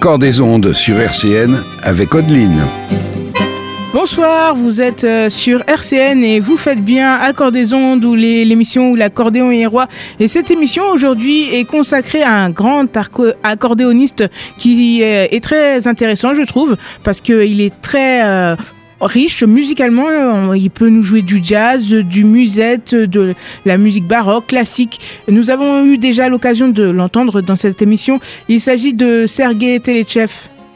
Accord des ondes sur RCN avec Audeline. Bonsoir, vous êtes sur RCN et vous faites bien Accord des ondes ou l'émission où l'accordéon est roi. Et cette émission aujourd'hui est consacrée à un grand accordéoniste qui est très intéressant, je trouve, parce qu'il est très riche musicalement. Il peut nous jouer du jazz, du musette, de la musique baroque, classique. Nous avons eu déjà l'occasion de l'entendre dans cette émission. Il s'agit de Sergueï Telechev.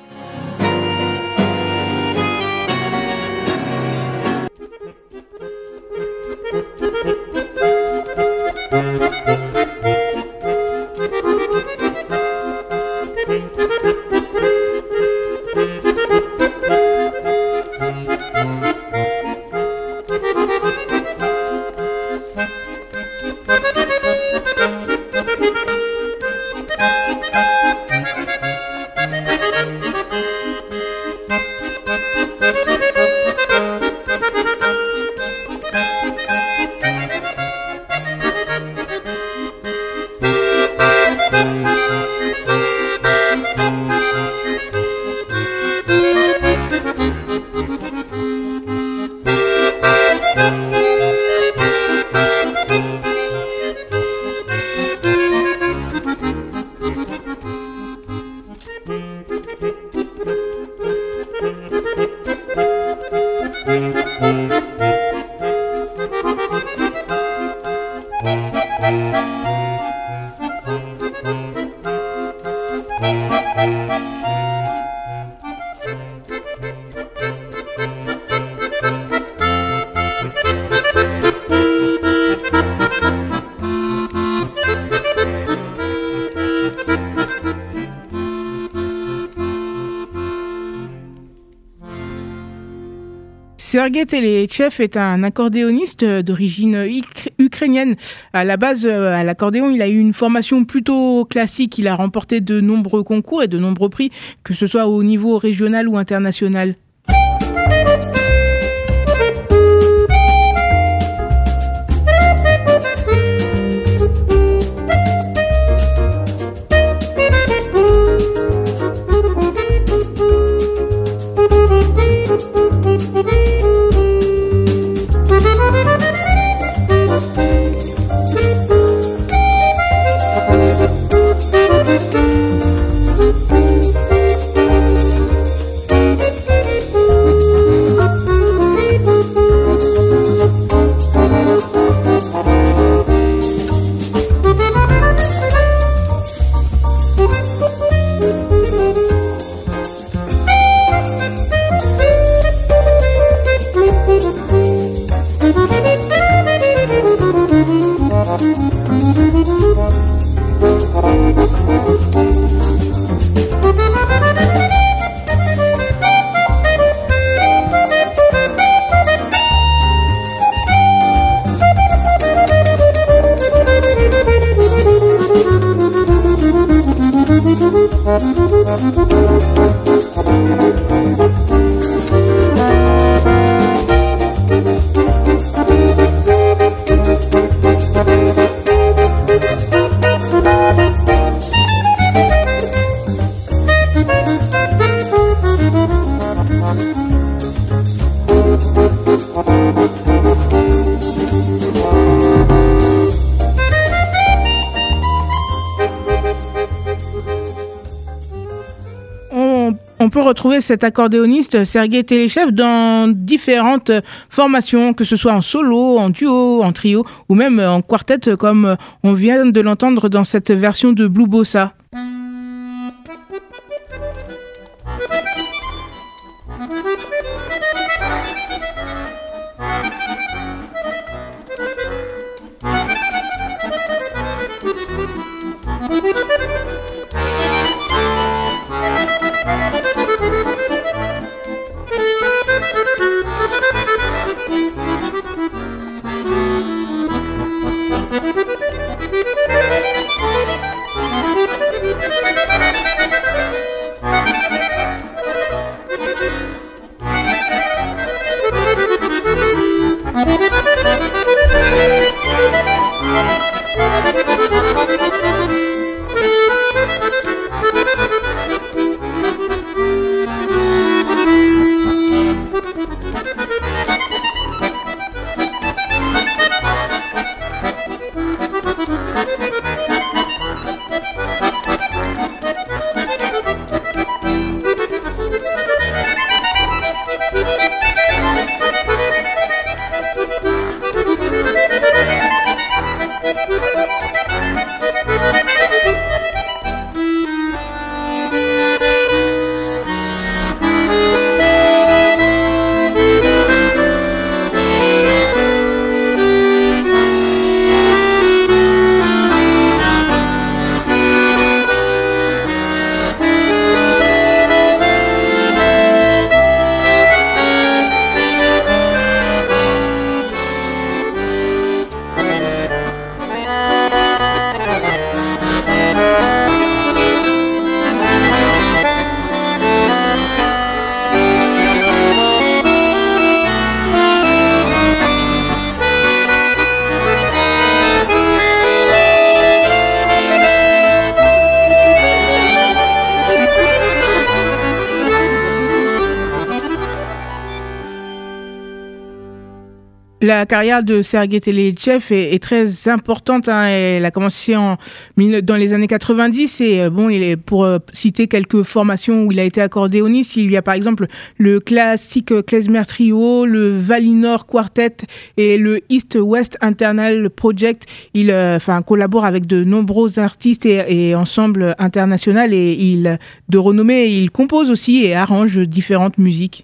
Sergueï Telechev est un accordéoniste d'origine ukrainienne. À la base, à l'accordéon, il a eu une formation plutôt classique. Il a remporté de nombreux concours et de nombreux prix, que ce soit au niveau régional ou international. On peut retrouver cet accordéoniste Sergueï Telechev dans différentes formations, que ce soit en solo, en duo, en trio ou même en quartet comme on vient de l'entendre dans cette version de Blue Bossa. La carrière de Sergueï Telechev est très importante. Hein. Elle a commencé dans les années 90 et pour citer quelques formations où il a été accordéoniste, il y a par exemple le classique klezmer trio, le Valinor Quartet et le East-West Internal Project. Il collabore avec de nombreux artistes et ensembles internationaux et de renommée. Il compose aussi et arrange différentes musiques.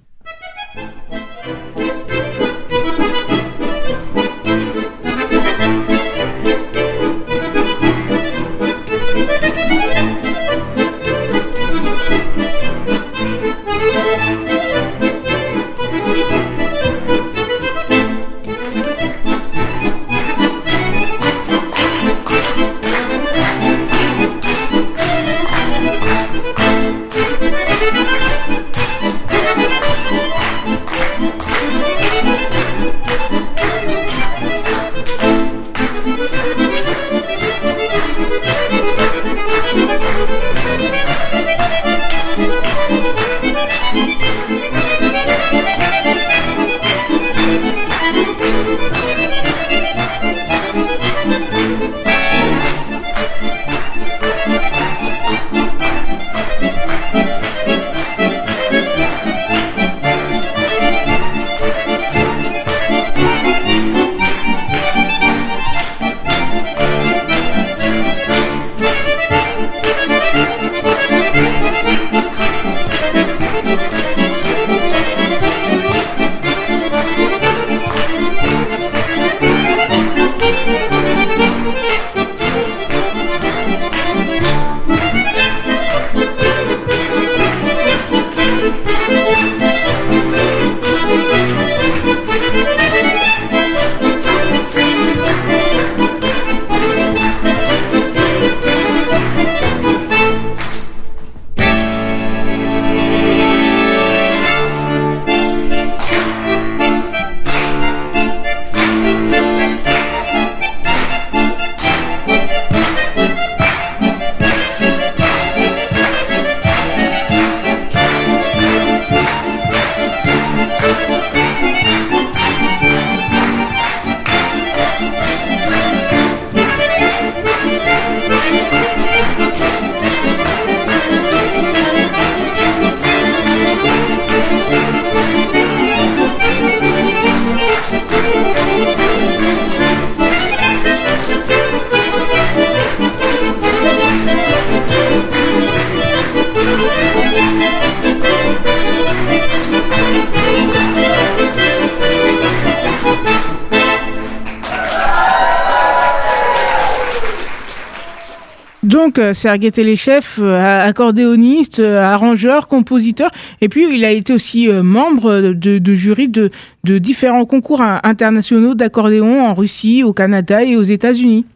Donc, Sergueï Telechev, accordéoniste, arrangeur, compositeur, et puis il a été aussi membre de jury de différents concours internationaux d'accordéon en Russie, au Canada et aux États-Unis.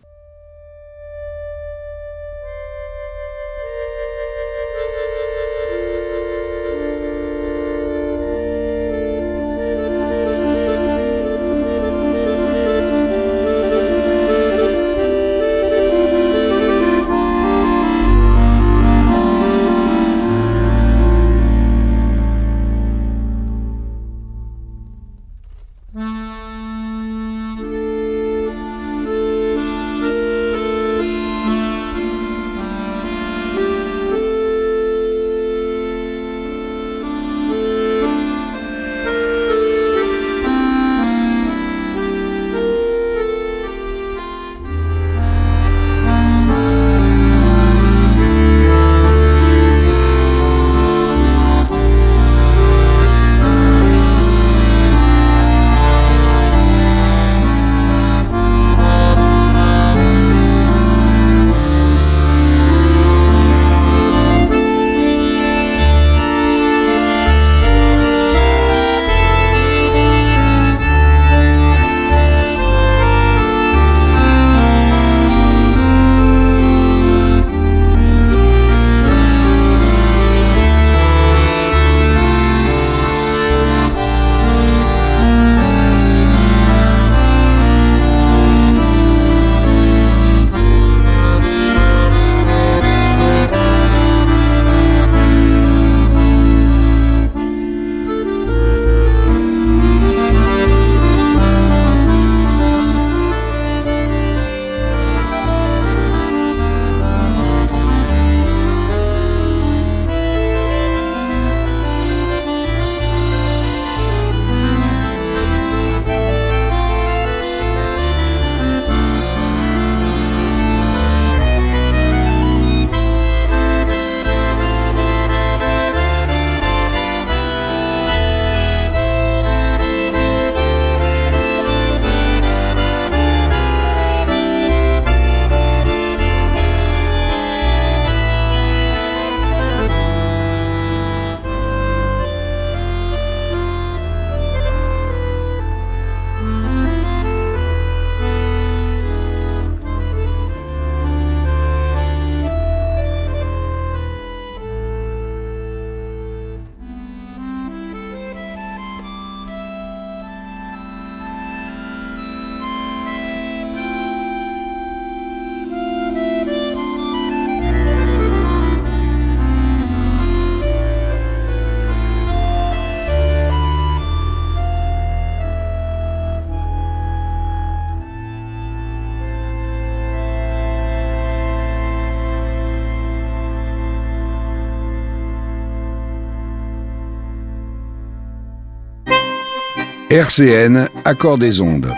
RCN, Accord des ondes.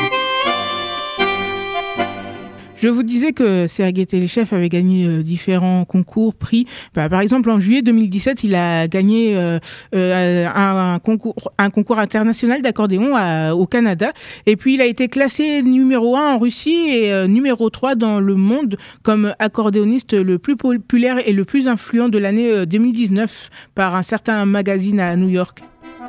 Je vous disais que Sergueï Téléchev avait gagné différents concours, prix. Par exemple, en juillet 2017, il a gagné un concours international d'accordéon au Canada. Et puis, il a été classé numéro 1 en Russie et numéro 3 dans le monde comme accordéoniste le plus populaire et le plus influent de l'année 2019 par un certain magazine à New York.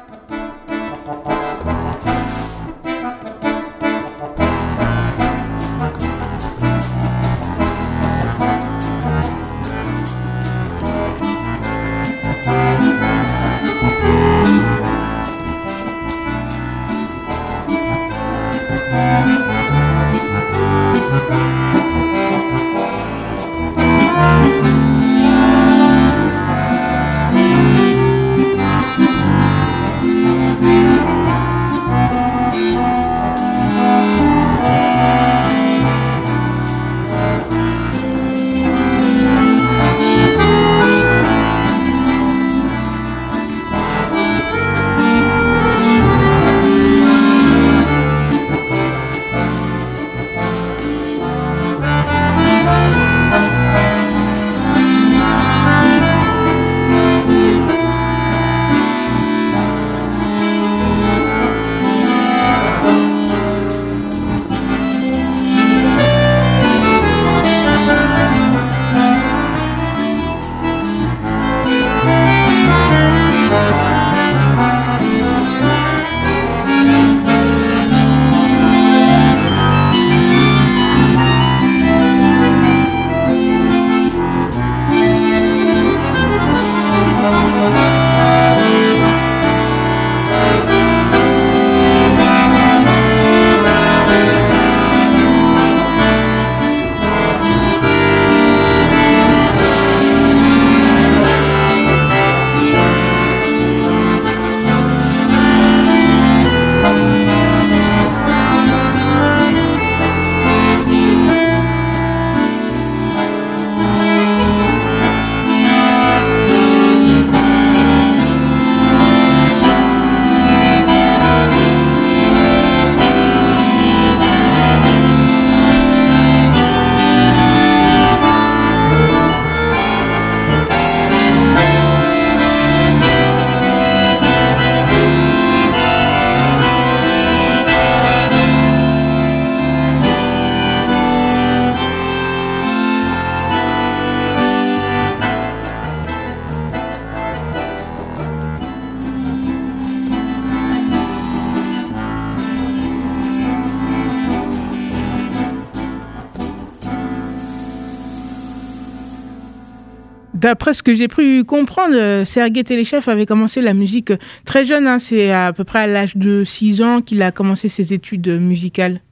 D'après ce que j'ai pu comprendre, Sergueï Téléchev avait commencé la musique très jeune. C'est à peu près à l'âge de 6 ans qu'il a commencé ses études musicales.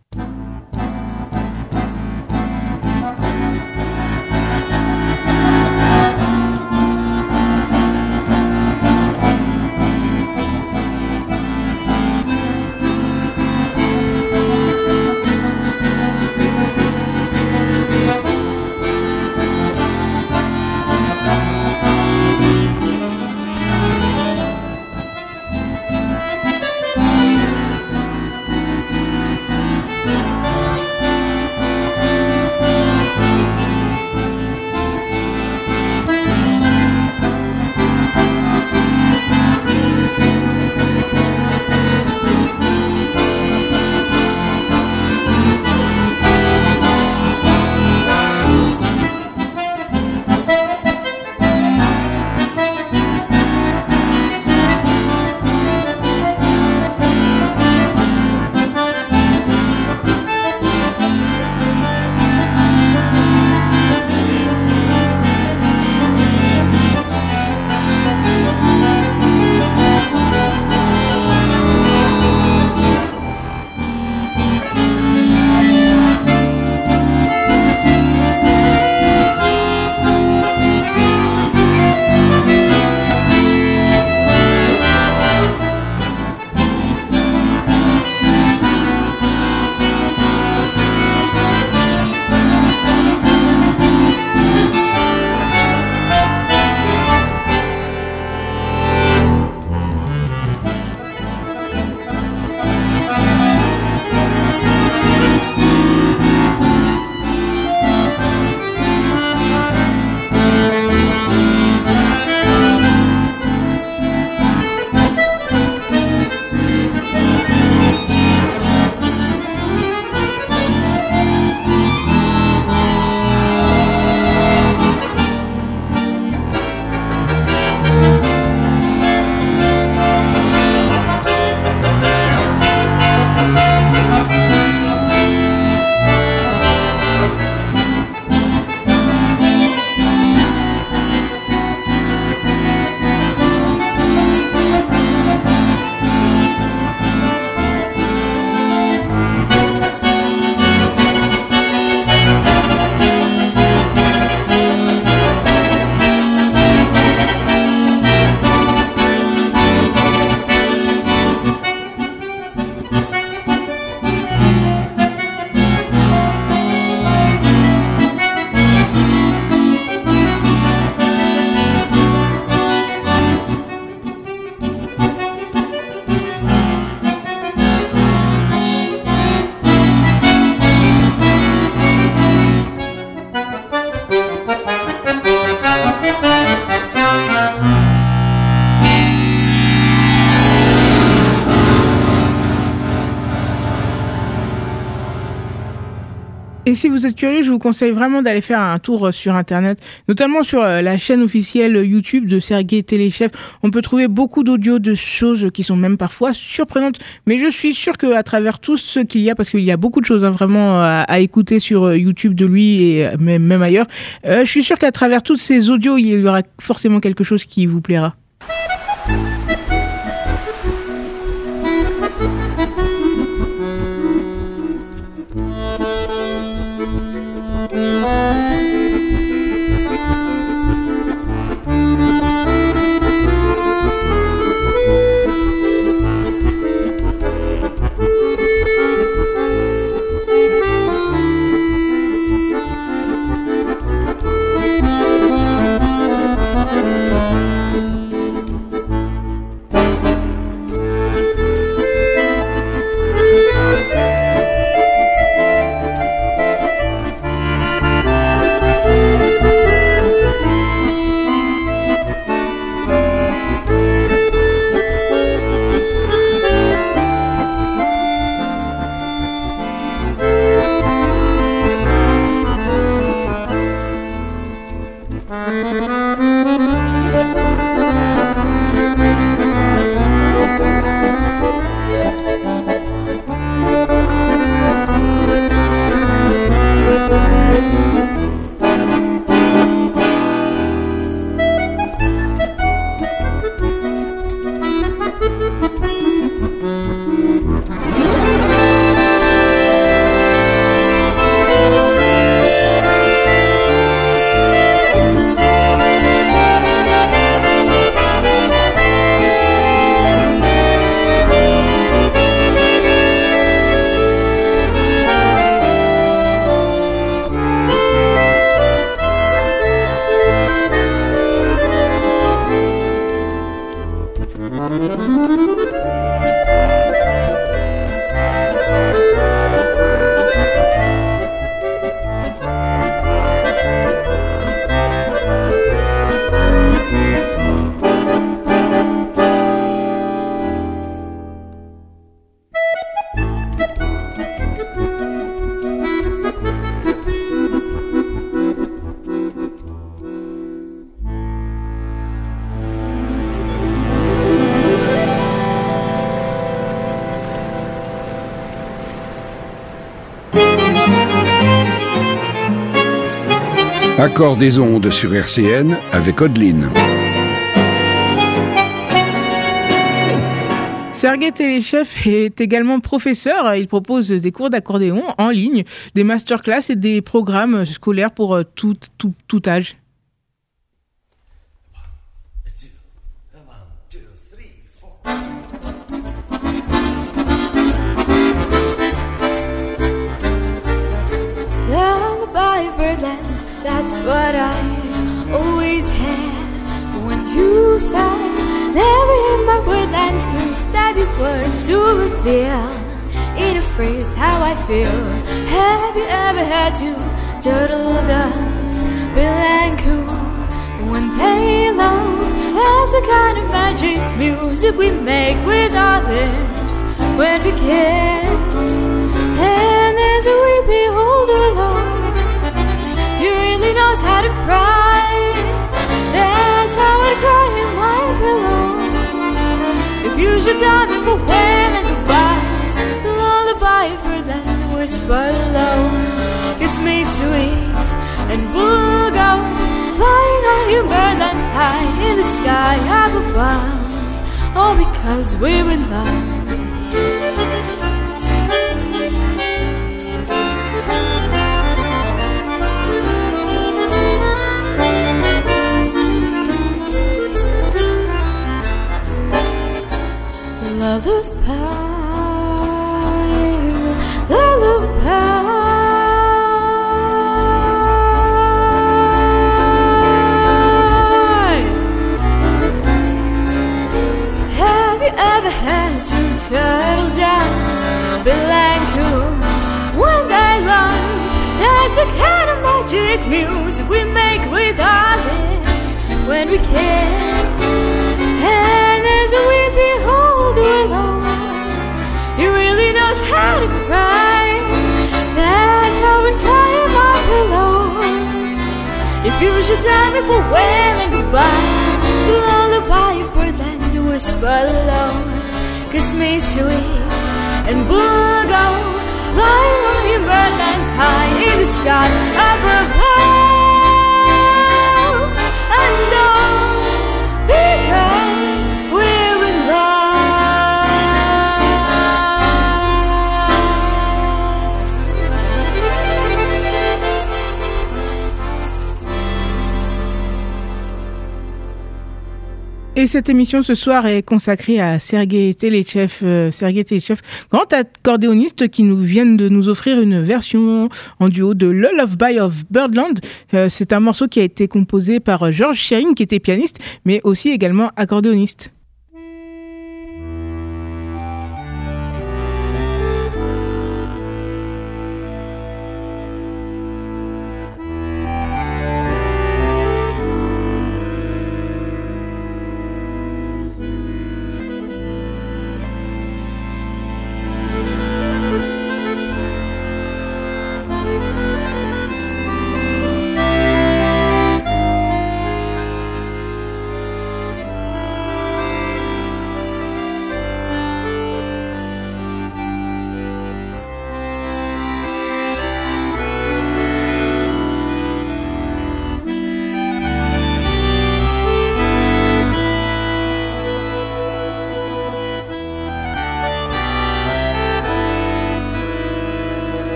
Et si vous êtes curieux, je vous conseille vraiment d'aller faire un tour sur Internet, notamment sur la chaîne officielle YouTube de Sergueï Telechef. On peut trouver beaucoup d'audios, de choses qui sont même parfois surprenantes. Mais je suis sûre qu'à travers tout ce qu'il y a, parce qu'il y a beaucoup de choses vraiment à écouter sur YouTube de lui et même ailleurs, je suis sûre qu'à travers tous ces audios, il y aura forcément quelque chose qui vous plaira. Accord des ondes sur RCN avec Odeline. Sergueï Telechef est également professeur. Il propose des cours d'accordéon en ligne, des masterclass et des programmes scolaires pour tout âge. That's what I always had when you sang. Never in my wordlands could there be words to reveal in a phrase how I feel. Have you ever had two turtle doves, Bill and Coo, when they love? That's the kind of magic music we make with our lips when we kiss. And there's a weepy older Lord, he really knows how to cry. That's how I cry in my pillow. If you should tell me for when and goodbye, the lullaby for that to whisper low. Kiss me sweet and we'll go flying on your birdland high in the sky up above, all because we're in love. Lullaby, lullaby. Have you ever had two turtle doves, Bill and Coo, when they love? That's the kind of magic music we make with our lips when we kiss. And there's a weepy older alone, he really knows how to cry. That's how it cries. should die before wailing goodbye. The lullaby of birdland to whisper low. Kiss me sweet and we'll go flying on your birdland high in the sky above all. And all because we're in Et cette émission ce soir est consacrée à Sergei Telechev, grand accordéoniste qui nous vient de nous offrir une version en duo de Lullaby of Birdland. C'est un morceau qui a été composé par George Shearing, qui était pianiste, mais aussi également accordéoniste.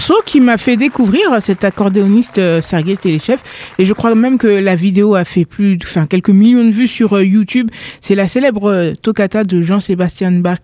morceau qui m'a fait découvrir cet accordéoniste Sergei Telechev, et je crois même que la vidéo a fait quelques millions de vues sur YouTube. C'est la célèbre toccata de Jean-Sébastien Bach.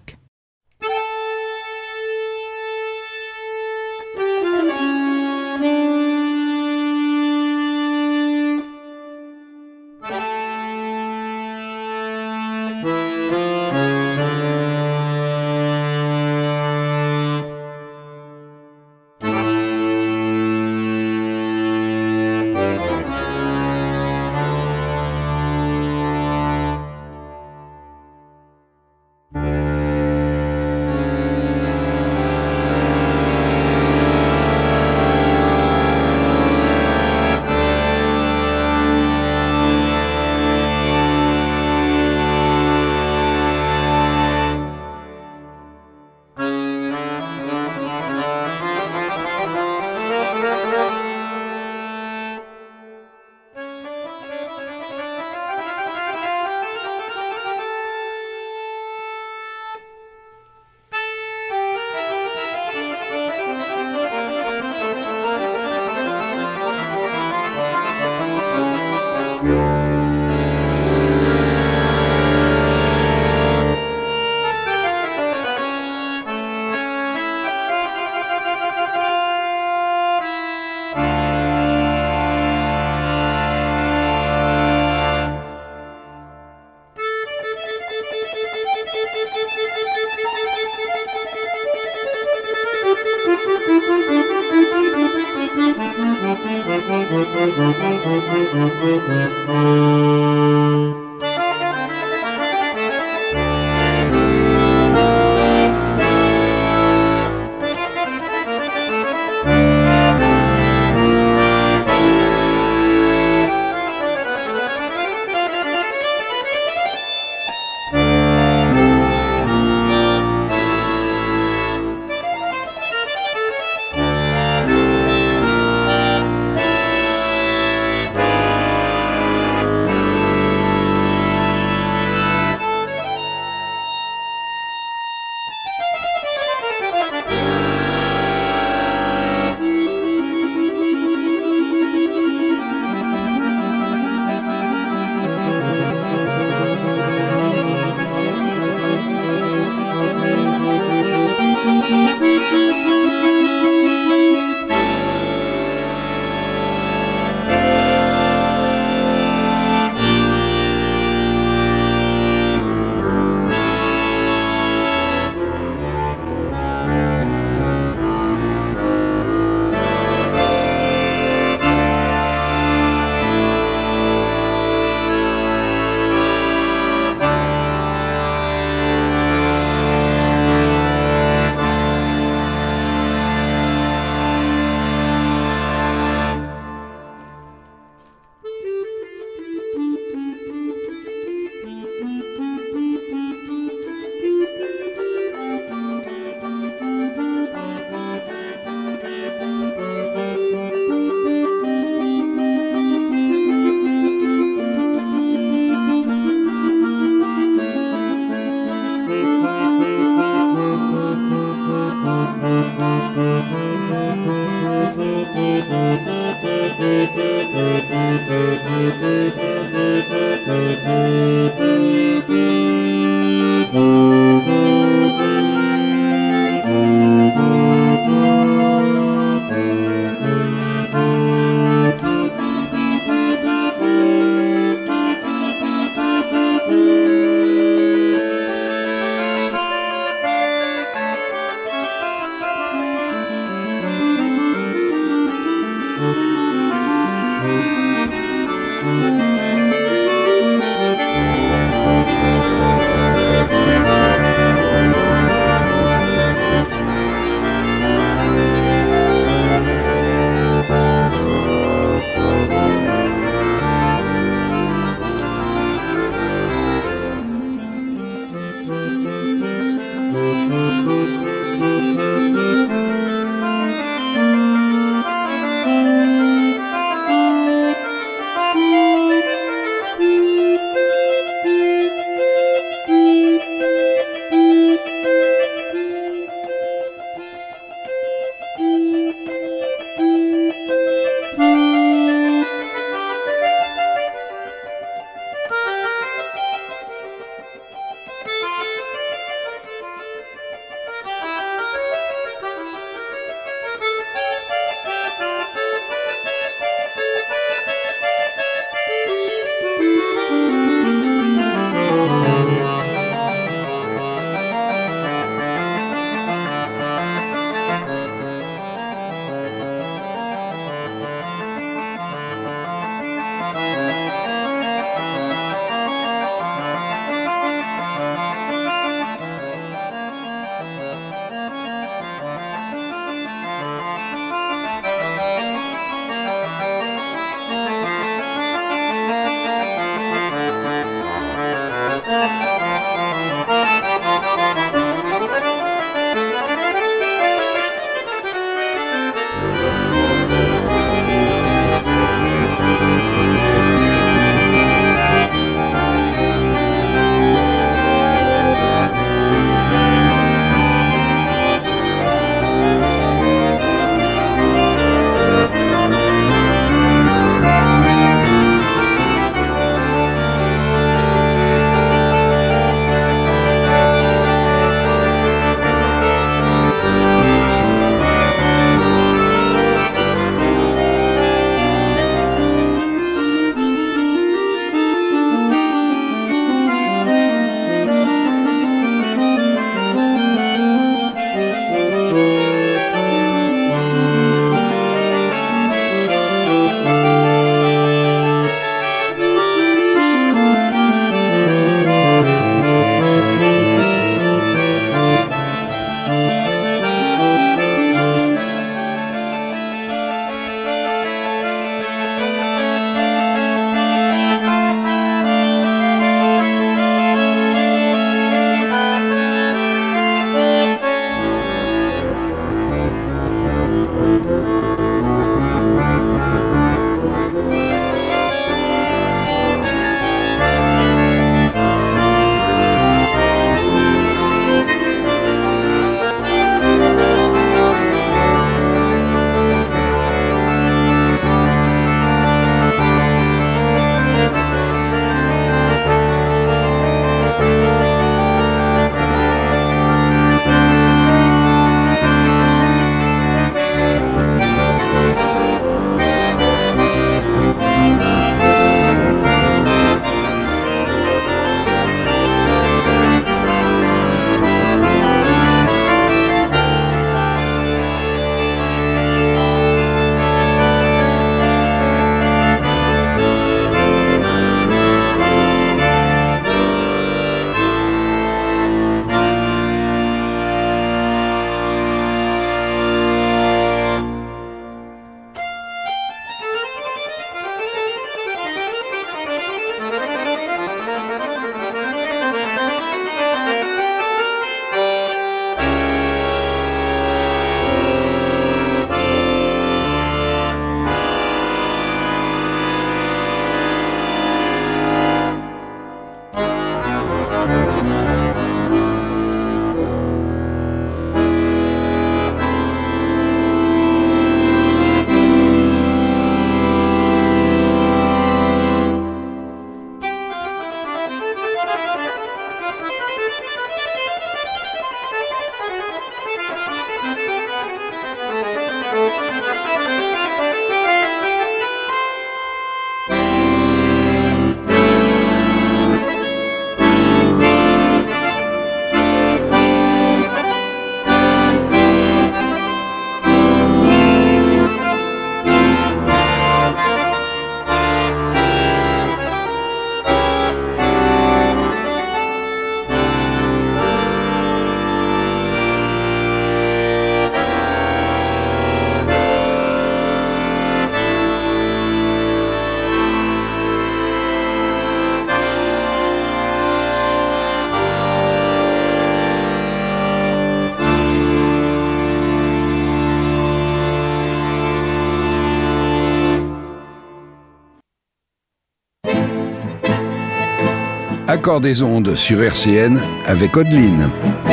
Accords des ondes sur RCN avec Audeline.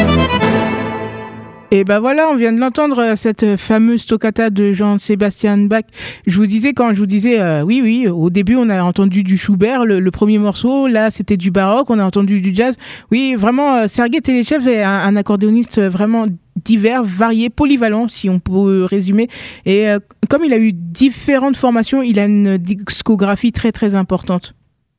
Et ben voilà, on vient de l'entendre, cette fameuse toccata de Jean-Sébastien Bach. Je vous disais, oui, au début on a entendu du Schubert, le premier morceau, là c'était du baroque, on a entendu du jazz. Oui, vraiment, Sergueï Telechev est un accordéoniste vraiment divers, varié, polyvalent, si on peut résumer. Et comme il a eu différentes formations, il a une discographie très très importante.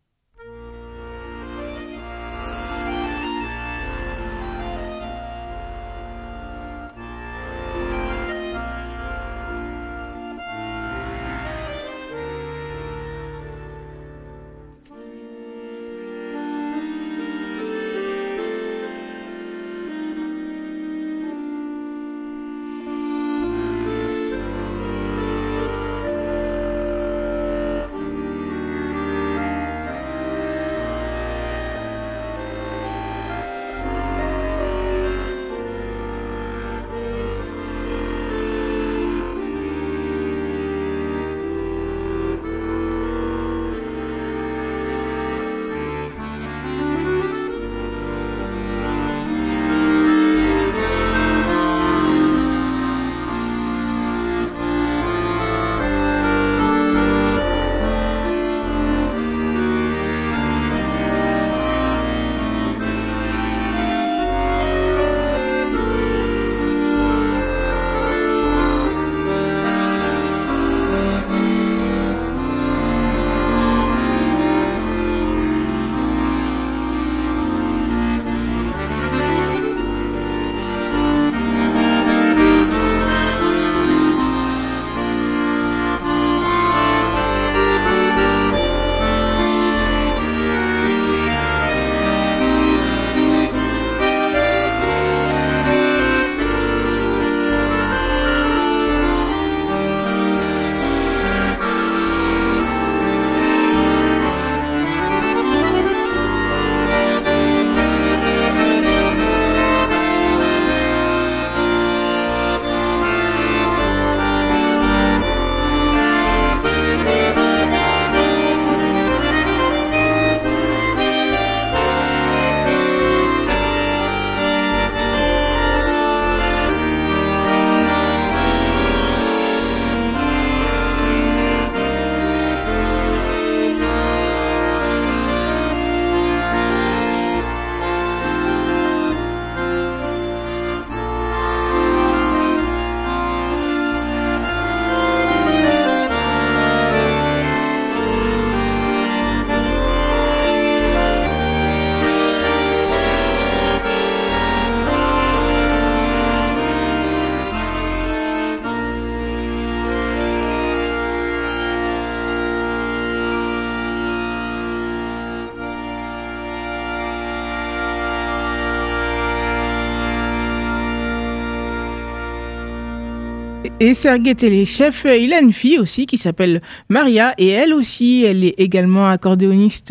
Et Sergueï Telechev, il a une fille aussi qui s'appelle Maria et elle aussi, elle est également accordéoniste.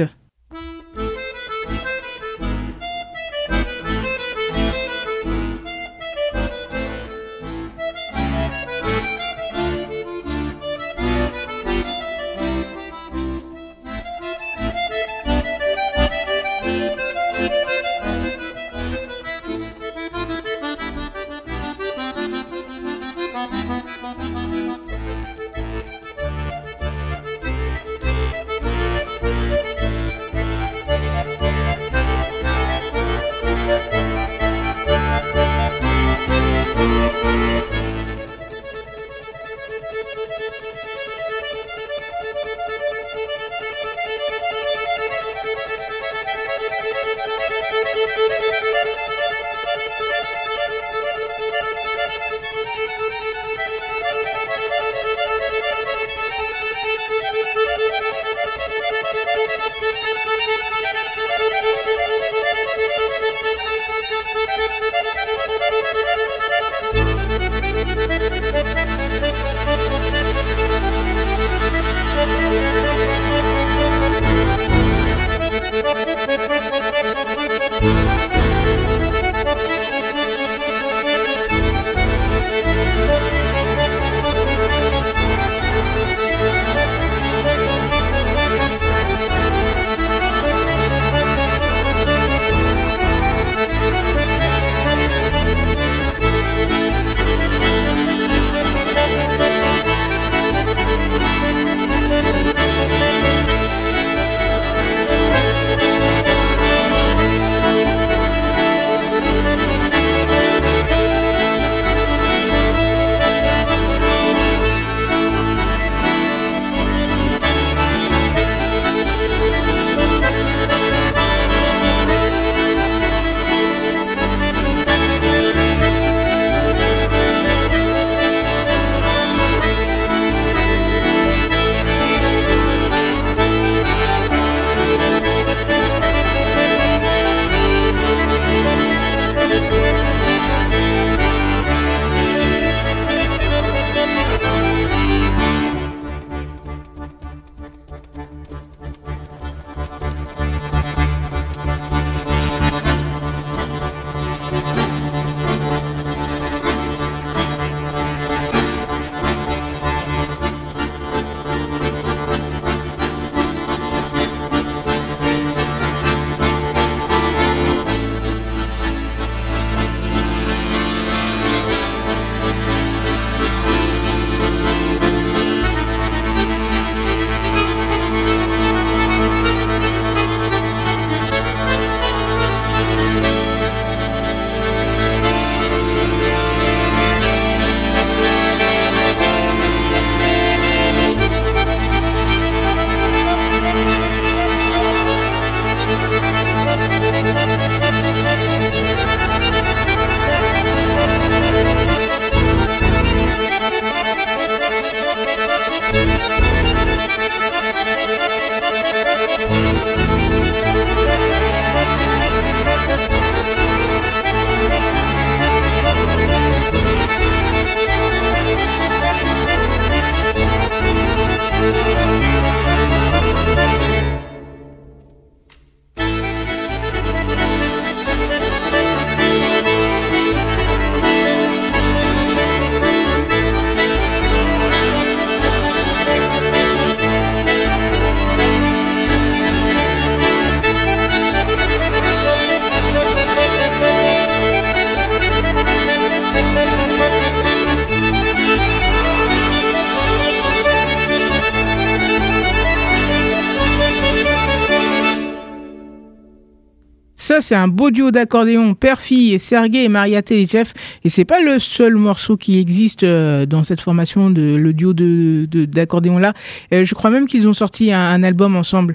Ça, c'est un beau duo d'accordéon, père-fille, et Sergueï et Maria Telechev. Et c'est pas le seul morceau qui existe dans cette formation, le duo d'accordéon là. Je crois même qu'ils ont sorti un album ensemble.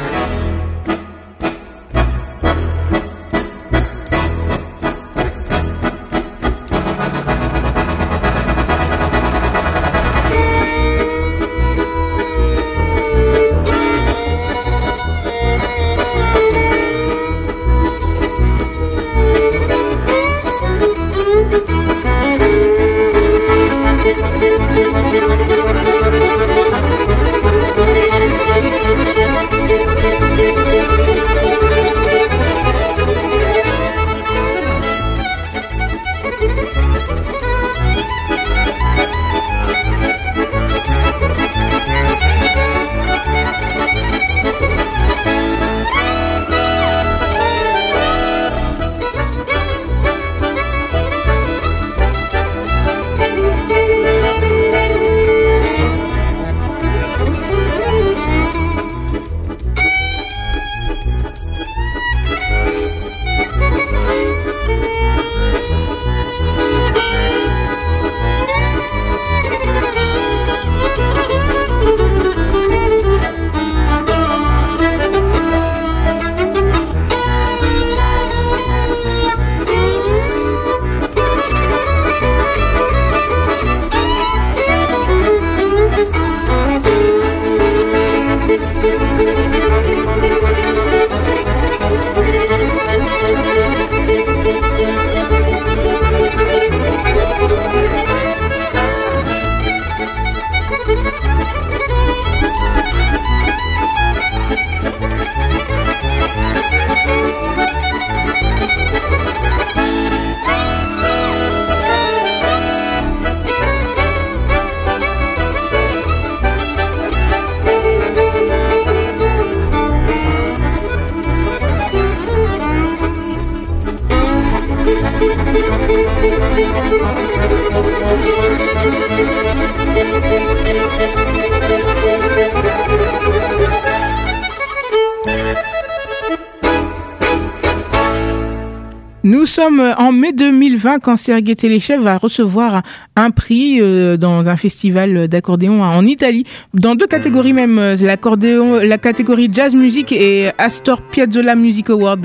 Nous sommes en mai 2020 quand Sergueï Telechev va recevoir un prix dans un festival d'accordéon en Italie, dans deux catégories même, l'accordéon, la catégorie Jazz Music et Astor Piazzolla Music Award.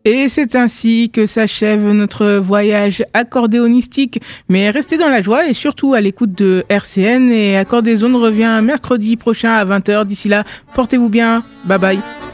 Et c'est ainsi que s'achève notre voyage accordéonistique. Mais restez dans la joie et surtout à l'écoute de RCN. Et Accordézone revient mercredi prochain à 20h. D'ici là, portez-vous bien. Bye bye.